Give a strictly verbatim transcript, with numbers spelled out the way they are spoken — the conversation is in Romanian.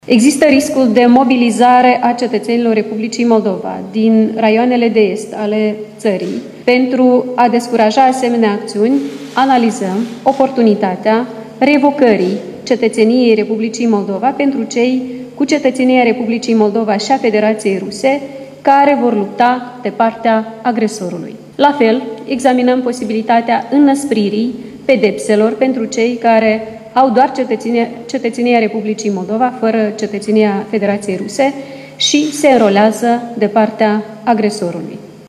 Există riscul de mobilizare a cetățenilor Republicii Moldova din raioanele de est ale țării. Pentru a descuraja asemenea acțiuni, analizăm oportunitatea revocării cetățeniei Republicii Moldova pentru cei cu cetățenia Republicii Moldova și a Federației Ruse care vor lupta de partea agresorului. La fel, examinăm posibilitatea înăspririi pedepselor pentru cei care au doar cetățenia, cetățenia Republicii Moldova, fără cetățenia Federației Ruse și se înrolează de partea agresorului.